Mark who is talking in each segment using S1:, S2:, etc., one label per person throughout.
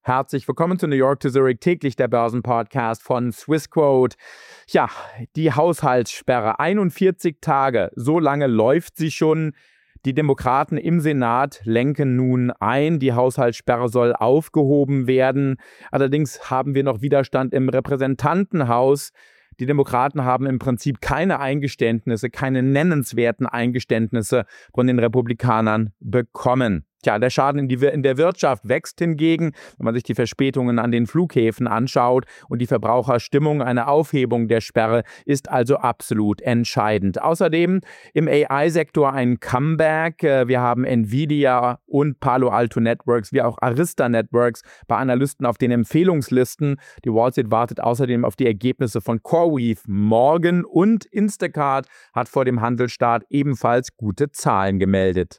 S1: Herzlich willkommen zu New York to Zurich, täglich der Börsenpodcast von Swissquote. Ja, die Haushaltssperre, 41 Tage, so lange läuft sie schon. Die Demokraten im Senat lenken nun ein, die Haushaltssperre soll aufgehoben werden. Allerdings haben wir noch Widerstand im Repräsentantenhaus. Die Demokraten haben im Prinzip keine Eingeständnisse, keine nennenswerten Eingeständnisse von den Republikanern bekommen. Tja, der Schaden in der Wirtschaft wächst hingegen, wenn man sich die Verspätungen an den Flughäfen anschaut und die Verbraucherstimmung. Eine Aufhebung der Sperre ist also absolut entscheidend. Außerdem im AI-Sektor ein Comeback. Wir haben Nvidia und Palo Alto Networks wie auch Arista Networks bei Analysten auf den Empfehlungslisten. Die Wall Street wartet außerdem auf die Ergebnisse von CoreWeave morgen und Instacart hat vor dem Handelsstart ebenfalls gute Zahlen gemeldet.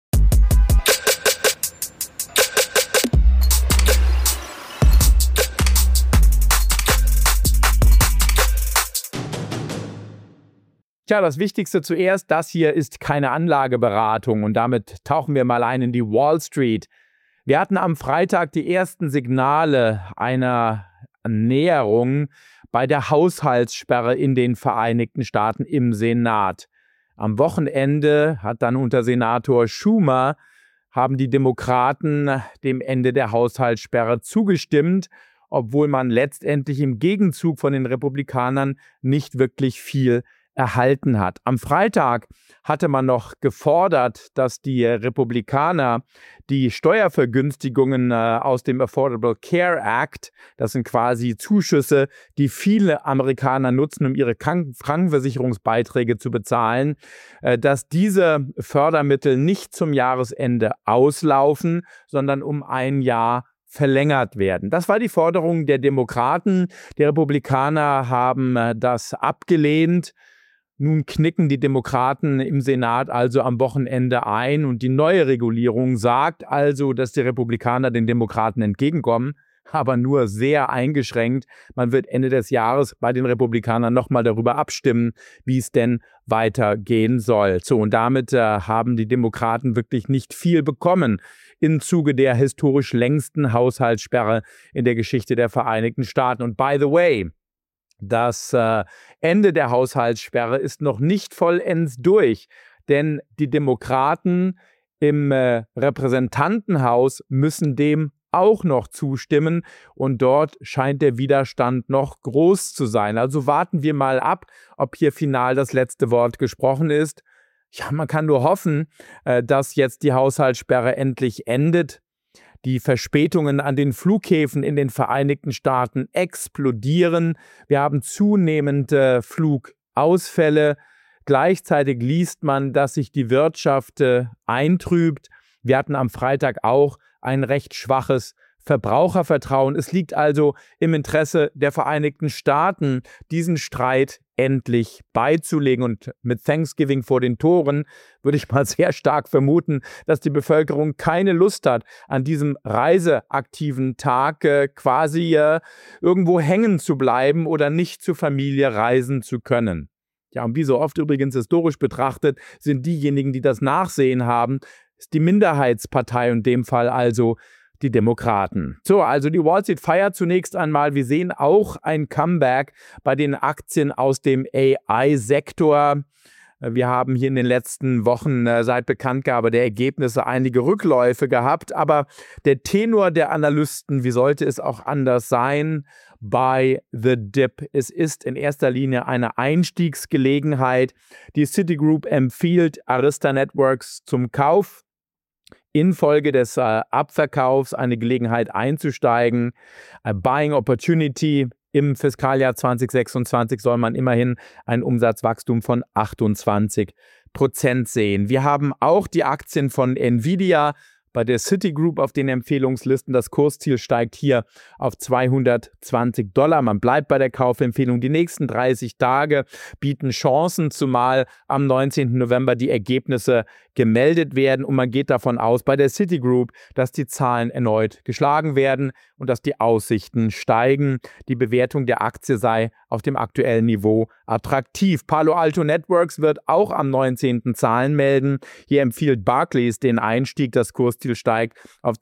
S1: Tja, das Wichtigste zuerst, das hier ist keine Anlageberatung und damit tauchen wir mal ein in die Wall Street. Wir hatten am Freitag die ersten Signale einer Näherung bei der Haushaltssperre in den Vereinigten Staaten im Senat. Am Wochenende hat dann unter Senator Schumer haben die Demokraten dem Ende der Haushaltssperre zugestimmt, obwohl man letztendlich im Gegenzug von den Republikanern nicht wirklich viel erhalten hat. Am Freitag hatte man noch gefordert, dass die Republikaner die Steuervergünstigungen aus dem Affordable Care Act, das sind quasi Zuschüsse, die viele Amerikaner nutzen, um ihre Krankenversicherungsbeiträge zu bezahlen, dass diese Fördermittel nicht zum Jahresende auslaufen, sondern um ein Jahr verlängert werden. Das war die Forderung der Demokraten. Die Republikaner haben das abgelehnt. Nun knicken die Demokraten im Senat also am Wochenende ein und die neue Regulierung sagt also, dass die Republikaner den Demokraten entgegenkommen, aber nur sehr eingeschränkt. Man wird Ende des Jahres bei den Republikanern nochmal darüber abstimmen, wie es denn weitergehen soll. So, und damit haben die Demokraten wirklich nicht viel bekommen im Zuge der historisch längsten Haushaltssperre in der Geschichte der Vereinigten Staaten. Und by the way, das Ende der Haushaltssperre ist noch nicht vollends durch, denn die Demokraten im Repräsentantenhaus müssen dem auch noch zustimmen und dort scheint der Widerstand noch groß zu sein. Also warten wir mal ab, ob hier final das letzte Wort gesprochen ist. Ja, man kann nur hoffen, dass jetzt die Haushaltssperre endlich endet. Die Verspätungen an den Flughäfen in den Vereinigten Staaten explodieren. Wir haben zunehmende Flugausfälle. Gleichzeitig liest man, dass sich die Wirtschaft eintrübt. Wir hatten am Freitag auch ein recht schwaches Verbrauchervertrauen. Es liegt also im Interesse der Vereinigten Staaten, diesen Streit endlich beizulegen. Und mit Thanksgiving vor den Toren würde ich mal sehr stark vermuten, dass die Bevölkerung keine Lust hat, an diesem reiseaktiven Tag quasi irgendwo hängen zu bleiben oder nicht zur Familie reisen zu können. Ja, und wie so oft übrigens historisch betrachtet, sind diejenigen, die das Nachsehen haben, ist die Minderheitspartei, in dem Fall also die Demokraten. So, also die Wall Street feiert zunächst einmal. Wir sehen auch ein Comeback bei den Aktien aus dem AI-Sektor. Wir haben hier in den letzten Wochen seit Bekanntgabe der Ergebnisse einige Rückläufe gehabt, aber der Tenor der Analysten, wie sollte es auch anders sein, bei The Dip. Es ist in erster Linie eine Einstiegsgelegenheit. Die Citigroup empfiehlt Arista Networks zum Kauf. Infolge des Abverkaufs eine Gelegenheit einzusteigen. A Buying Opportunity. Im Fiskaljahr 2026 soll man immerhin ein Umsatzwachstum von 28% sehen. Wir haben auch die Aktien von Nvidia bei der Citigroup auf den Empfehlungslisten. Das Kursziel steigt hier auf $220. Man bleibt bei der Kaufempfehlung. Die nächsten 30 Tage bieten Chancen, zumal am 19. November die Ergebnisse gemeldet werden. Und man geht davon aus, bei der Citigroup, dass die Zahlen erneut geschlagen werden und dass die Aussichten steigen. Die Bewertung der Aktie sei auf dem aktuellen Niveau attraktiv. Palo Alto Networks wird auch am 19. Zahlen melden. Hier empfiehlt Barclays den Einstieg. Das Kursziel Kursziel steigt auf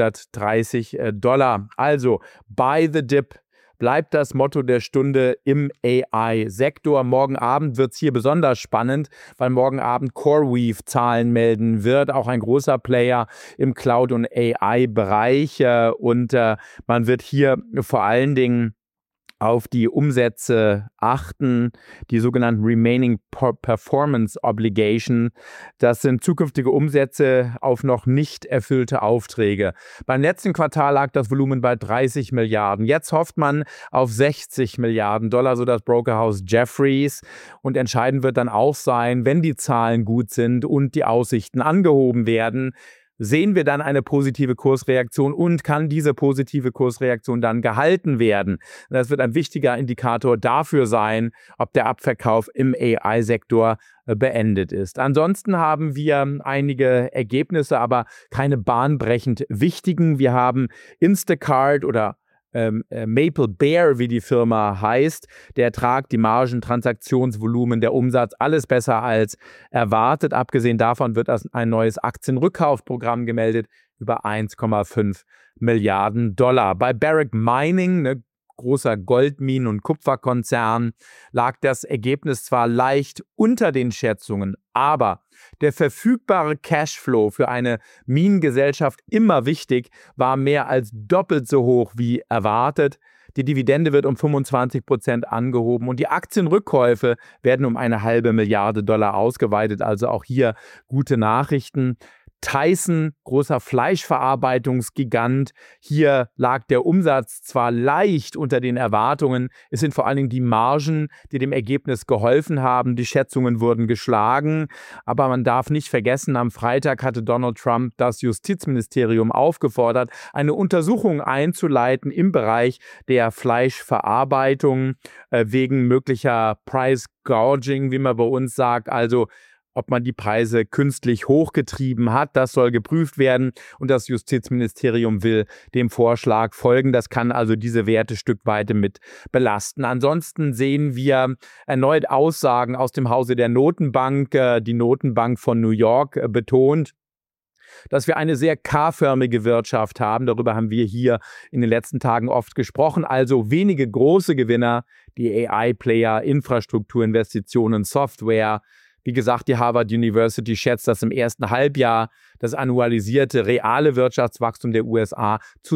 S1: $230. Also, buy the dip bleibt das Motto der Stunde im AI-Sektor. Morgen Abend wird es hier besonders spannend, weil morgen Abend CoreWeave Zahlen melden wird, auch ein großer Player im Cloud- und AI-Bereich. Und man wird hier vor allen Dingen auf die Umsätze achten, die sogenannten Remaining Performance Obligation. Das sind zukünftige Umsätze auf noch nicht erfüllte Aufträge. Beim letzten Quartal lag das Volumen bei 30 Milliarden. Jetzt hofft man auf 60 Milliarden Dollar, so das Brokerhaus Jefferies. Und entscheidend wird dann auch sein, wenn die Zahlen gut sind und die Aussichten angehoben werden, sehen wir dann eine positive Kursreaktion und kann diese positive Kursreaktion dann gehalten werden. Das wird ein wichtiger Indikator dafür sein, ob der Abverkauf im AI-Sektor beendet ist. Ansonsten haben wir einige Ergebnisse, aber keine bahnbrechend wichtigen. Wir haben Instacart oder Maple Bear, wie die Firma heißt, der Ertrag, die Margen, Transaktionsvolumen, der Umsatz, alles besser als erwartet. Abgesehen davon wird ein neues Aktienrückkaufprogramm gemeldet über 1,5 Milliarden Dollar. Bei Barrick Mining, großer Goldminen- und Kupferkonzern, lag das Ergebnis zwar leicht unter den Schätzungen, aber der verfügbare Cashflow für eine Minengesellschaft, immer wichtig, war mehr als doppelt so hoch wie erwartet. Die Dividende wird um 25% angehoben und die Aktienrückkäufe werden um $0,5 Milliarden ausgeweitet. Also auch hier gute Nachrichten. Tyson, großer Fleischverarbeitungsgigant. Hier lag der Umsatz zwar leicht unter den Erwartungen, es sind vor allen Dingen die Margen, die dem Ergebnis geholfen haben. Die Schätzungen wurden geschlagen, aber man darf nicht vergessen, am Freitag hatte Donald Trump das Justizministerium aufgefordert, eine Untersuchung einzuleiten im Bereich der Fleischverarbeitung wegen möglicher Price Gouging, wie man bei uns sagt, also ob man die Preise künstlich hochgetrieben hat. Das soll geprüft werden und das Justizministerium will dem Vorschlag folgen. Das kann also diese Werte stückweise mit belasten. Ansonsten sehen wir erneut Aussagen aus dem Hause der Notenbank. Die Notenbank von New York betont, dass wir eine sehr K-förmige Wirtschaft haben. Darüber haben wir hier in den letzten Tagen oft gesprochen. Also wenige große Gewinner, die AI-Player, Infrastrukturinvestitionen, Software. Wie gesagt, die Harvard University schätzt, dass im ersten Halbjahr das annualisierte reale Wirtschaftswachstum der USA zu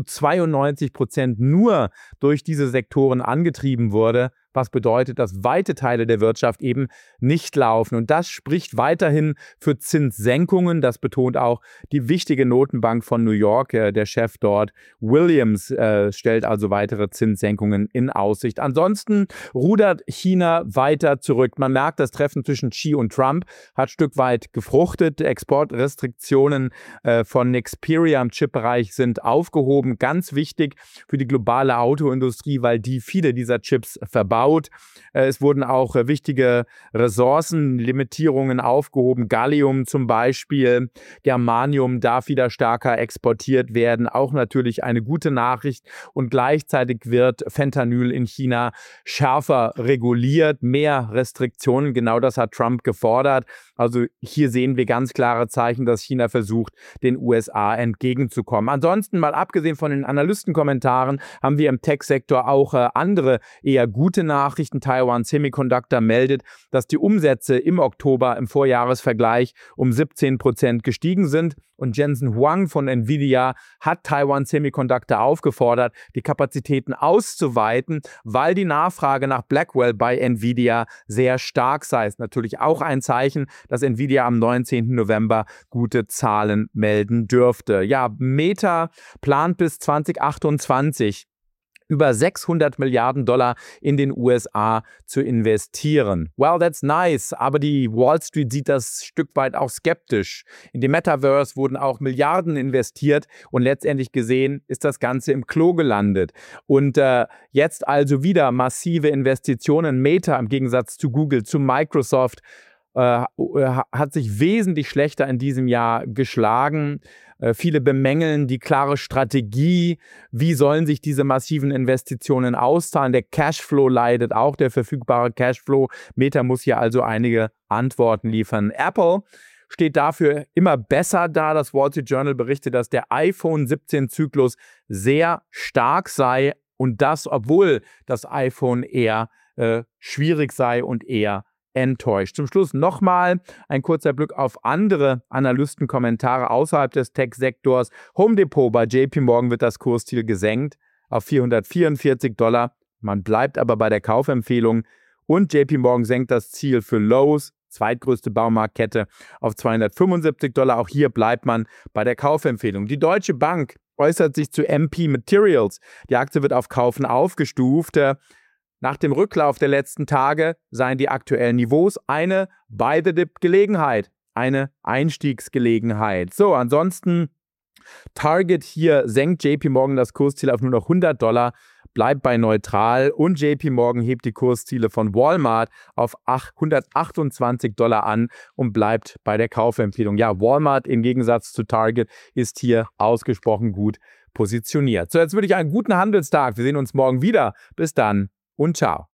S1: 92% nur durch diese Sektoren angetrieben wurde, was bedeutet, dass weite Teile der Wirtschaft eben nicht laufen. Und das spricht weiterhin für Zinssenkungen. Das betont auch die wichtige Notenbank von New York. Der Chef dort, Williams, stellt also weitere Zinssenkungen in Aussicht. Ansonsten rudert China weiter zurück. Man merkt, das Treffen zwischen Xi und Trump hat ein Stück weit gefruchtet. Exportrestriktionen von Nexperia im Chipbereich sind aufgehoben. Ganz wichtig für die globale Autoindustrie, weil die viele dieser Chips verbaut. Es wurden auch wichtige Ressourcenlimitierungen aufgehoben. Gallium zum Beispiel, Germanium darf wieder stärker exportiert werden. Auch natürlich eine gute Nachricht. Und gleichzeitig wird Fentanyl in China schärfer reguliert, mehr Restriktionen. Genau das hat Trump gefordert. Also hier sehen wir ganz klare Zeichen, dass China versucht, den USA entgegenzukommen. Ansonsten, mal abgesehen von den Analystenkommentaren, haben wir im Tech-Sektor auch andere eher gute Nachrichten. Taiwan Semiconductor meldet, dass die Umsätze im Oktober im Vorjahresvergleich um 17% gestiegen sind. Und Jensen Huang von Nvidia hat Taiwan Semiconductor aufgefordert, die Kapazitäten auszuweiten, weil die Nachfrage nach Blackwell bei Nvidia sehr stark sei. Ist natürlich auch ein Zeichen, dass Nvidia am 19. November gute Zahlen melden dürfte. Ja, Meta plant bis 2028 über 600 Milliarden Dollar in den USA zu investieren. Well, that's nice, aber die Wall Street sieht das Stück weit auch skeptisch. In dem Metaverse wurden auch Milliarden investiert und letztendlich gesehen ist das Ganze im Klo gelandet. Und jetzt also wieder massive Investitionen. Meta im Gegensatz zu Google, zu Microsoft, hat sich wesentlich schlechter in diesem Jahr geschlagen. Viele bemängeln die klare Strategie. Wie sollen sich diese massiven Investitionen auszahlen? Der Cashflow leidet auch, der verfügbare Cashflow. Meta muss hier also einige Antworten liefern. Apple steht dafür immer besser da. Das Wall Street Journal berichtet, dass der iPhone 17-Zyklus sehr stark sei und das, obwohl das iPhone eher schwierig sei und eher enttäuscht. Zum Schluss nochmal ein kurzer Blick auf andere Analystenkommentare außerhalb des Tech-Sektors. Home Depot bei JP Morgan wird das Kursziel gesenkt auf $444. Man bleibt aber bei der Kaufempfehlung und JP Morgan senkt das Ziel für Lowe's, zweitgrößte Baumarktkette, auf $275. Auch hier bleibt man bei der Kaufempfehlung. Die Deutsche Bank äußert sich zu MP Materials. Die Aktie wird auf Kaufen aufgestuft. Nach dem Rücklauf der letzten Tage seien die aktuellen Niveaus eine Buy-the-Dip-Gelegenheit, eine Einstiegsgelegenheit. So, ansonsten Target hier senkt JP Morgan das Kursziel auf nur noch $100, bleibt bei neutral und JP Morgan hebt die Kursziele von Walmart auf $128 an und bleibt bei der Kaufempfehlung. Ja, Walmart im Gegensatz zu Target ist hier ausgesprochen gut positioniert. So, jetzt würde ich einen guten Handelstag. Wir sehen uns morgen wieder. Bis dann und ciao.